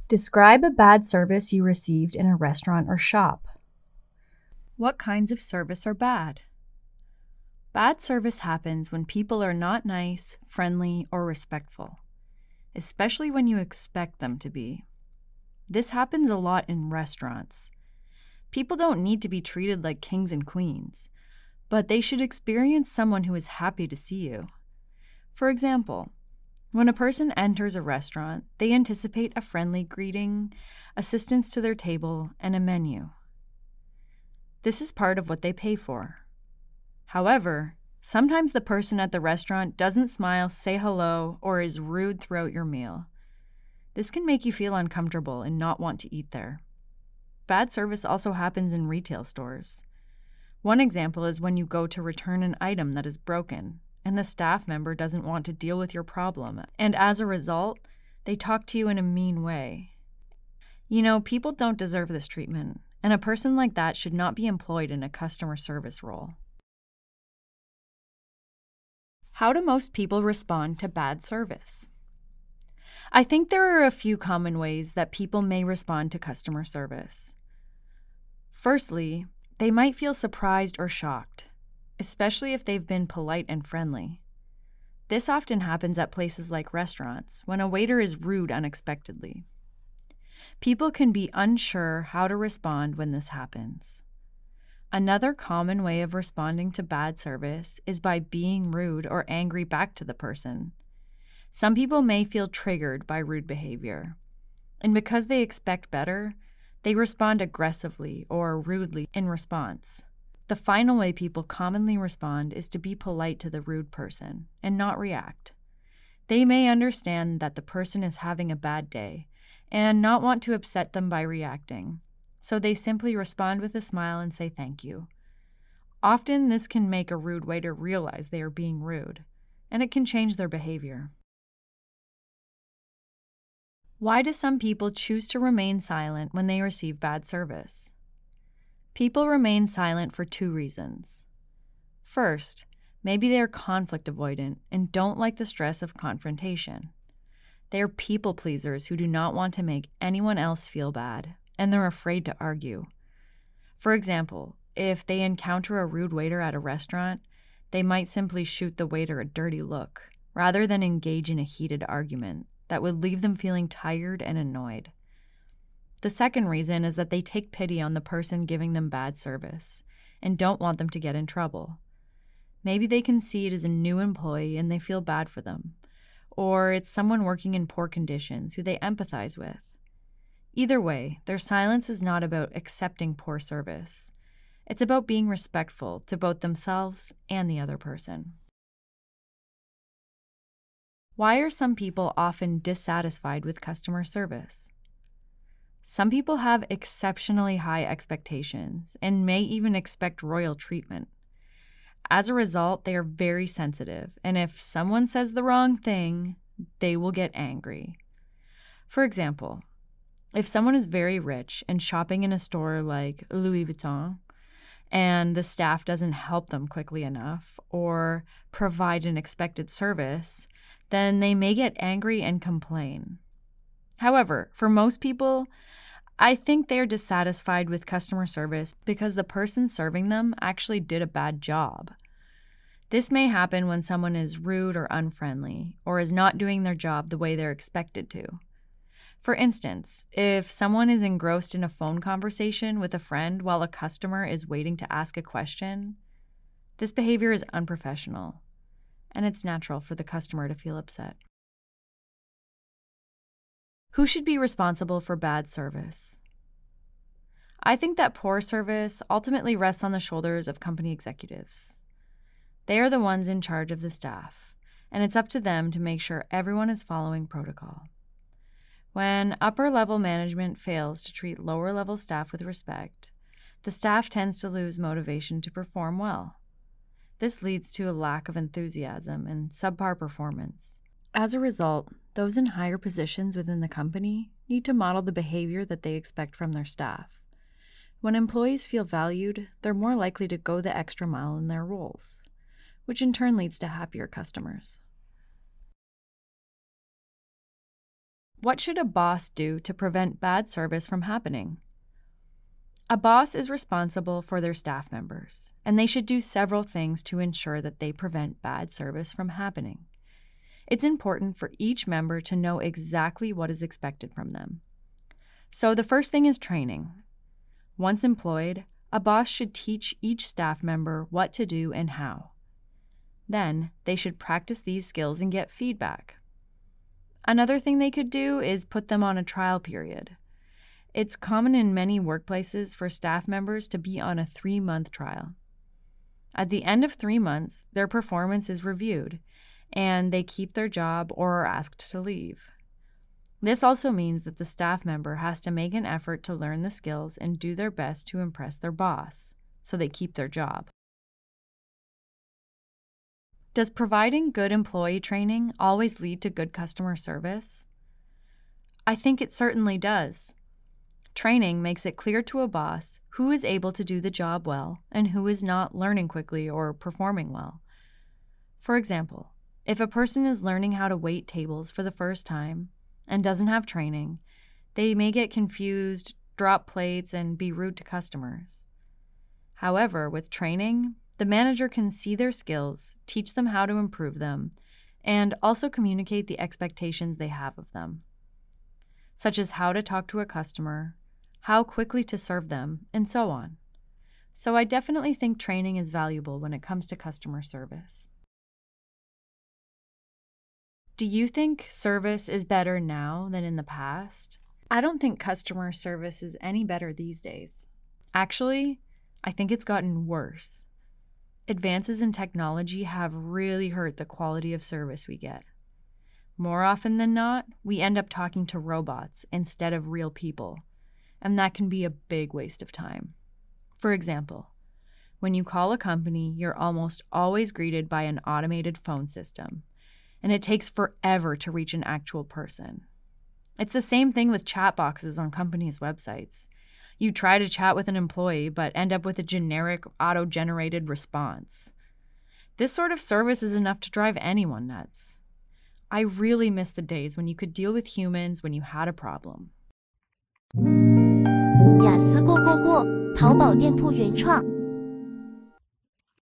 Describe a bad service you received in a restaurant or shop. What kinds of service are bad? Bad service happens when people are not nice, friendly, or respectful, especially when you expect them to be. This happens a lot in restaurants. People don't need to be treated like kings and queens, but they should experience someone who is happy to see you. For example, when a person enters a restaurant, they anticipate a friendly greeting, assistance to their table, and a menu. This is part of what they pay for. However, sometimes the person at the restaurant doesn't smile, say hello, or is rude throughout your meal. This can make you feel uncomfortable and not want to eat there. Bad service also happens in retail stores. One example is when you go to return an item that is broken, and the staff member doesn't want to deal with your problem, and as a result, they talk to you in a mean way. You know, people don't deserve this treatment, and a person like that should not be employed in a customer service role. How do most people respond to bad service? I think there are a few common ways that people may respond to customer service. Firstly, they might feel surprised or shocked, especially if they've been polite and friendly. This often happens at places like restaurants, when a waiter is rude unexpectedly. People can be unsure how to respond when this happens. Another common way of responding to bad service is by being rude or angry back to the person. Some people may feel triggered by rude behavior, and because they expect better, they respond aggressively or rudely in response. The final way people commonly respond is to be polite to the rude person and not react. They may understand that the person is having a bad day and not want to upset them by reacting, so they simply respond with a smile and say thank you. Often this can make a rude waiter realize they are being rude, and it can change their behavior. Why do some people choose to remain silent when they receive bad service? People remain silent for two reasons. First, maybe they are conflict avoidant and don't like the stress of confrontation. They are people pleasers who do not want to make anyone else feel bad, and they're afraid to argue. For example, if they encounter a rude waiter at a restaurant, they might simply shoot the waiter a dirty look, rather than engage in a heated argument that would leave them feeling tired and annoyed. The second reason is that they take pity on the person giving them bad service and don't want them to get in trouble. Maybe they can see it as a new employee and they feel bad for them, or it's someone working in poor conditions who they empathize with. Either way, their silence is not about accepting poor service. It's about being respectful to both themselves and the other person. Why are some people often dissatisfied with customer service? Some people have exceptionally high expectations and may even expect royal treatment. As a result, they are very sensitive, and if someone says the wrong thing, they will get angry. For example, if someone is very rich and shopping in a store like Louis Vuitton, and the staff doesn't help them quickly enough or provide an expected service, then they may get angry and complain. However, for most people, I think they're dissatisfied with customer service because the person serving them actually did a bad job. This may happen when someone is rude or unfriendly, or is not doing their job the way they're expected to. For instance, if someone is engrossed in a phone conversation with a friend while a customer is waiting to ask a question, this behavior is unprofessional, and it's natural for the customer to feel upset. Who should be responsible for bad service? I think that poor service ultimately rests on the shoulders of company executives. They are the ones in charge of the staff, and it's up to them to make sure everyone is following protocol. When upper-level management fails to treat lower-level staff with respect, the staff tends to lose motivation to perform well. This leads to a lack of enthusiasm and subpar performance. As a result, those in higher positions within the company need to model the behavior that they expect from their staff. When employees feel valued, they're more likely to go the extra mile in their roles, which in turn leads to happier customers. What should a boss do to prevent bad service from happening? A boss is responsible for their staff members, and they should do several things to ensure that they prevent bad service from happening. It's important for each member to know exactly what is expected from them. So the first thing is training. Once employed, a boss should teach each staff member what to do and how. Then, they should practice these skills and get feedback. Another thing they could do is put them on a trial period. It's common in many workplaces for staff members to be on a 3-month trial. At the end of 3 months, their performance is reviewed, and they keep their job or are asked to leave. This also means that the staff member has to make an effort to learn the skills and do their best to impress their boss, so they keep their job. Does providing good employee training always lead to good customer service? I think it certainly does. Training makes it clear to a boss who is able to do the job well and who is not learning quickly or performing well. For example, if a person is learning how to wait tables for the first time and doesn't have training, they may get confused, drop plates, and be rude to customers. However, with training, the manager can see their skills, teach them how to improve them, and also communicate the expectations they have of them, such as how to talk to a customer, how quickly to serve them, and so on. So I definitely think training is valuable when it comes to customer service. Do you think service is better now than in the past? I don't think customer service is any better these days. Actually, I think it's gotten worse. Advances in technology have really hurt the quality of service we get. More often than not, we end up talking to robots instead of real people, and that can be a big waste of time. For example, when you call a company, you're almost always greeted by an automated phone system, and it takes forever to reach an actual person. It's the same thing with chat boxes on companies' websites. You try to chat with an employee, but end up with a generic, auto-generated response. This sort of service is enough to drive anyone nuts. I really miss the days when you could deal with humans when you had a problem. 雅思过，淘宝店铺原创